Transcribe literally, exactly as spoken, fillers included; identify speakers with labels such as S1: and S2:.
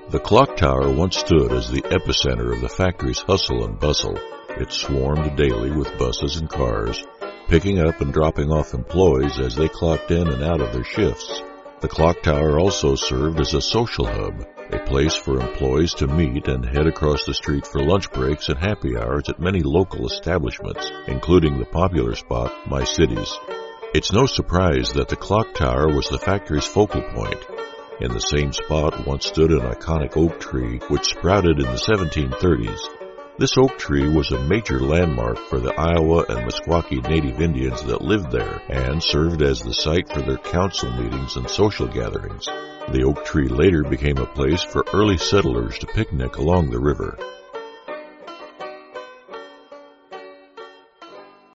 S1: The clock tower once stood as the epicenter of the factory's hustle and bustle. It swarmed daily with buses and cars, picking up and dropping off employees as they clocked in and out of their shifts. The clock tower also served as a social hub, a place for employees to meet and head across the street for lunch breaks and happy hours at many local establishments, including the popular spot, My Cities. It's no surprise that the clock tower was the factory's focal point. In the same spot once stood an iconic oak tree which sprouted in the seventeen thirties. This oak tree was a major landmark for the Iowa and Meskwaki Native Indians that lived there and served as the site for their council meetings and social gatherings. The oak tree later became a place for early settlers to picnic along the river.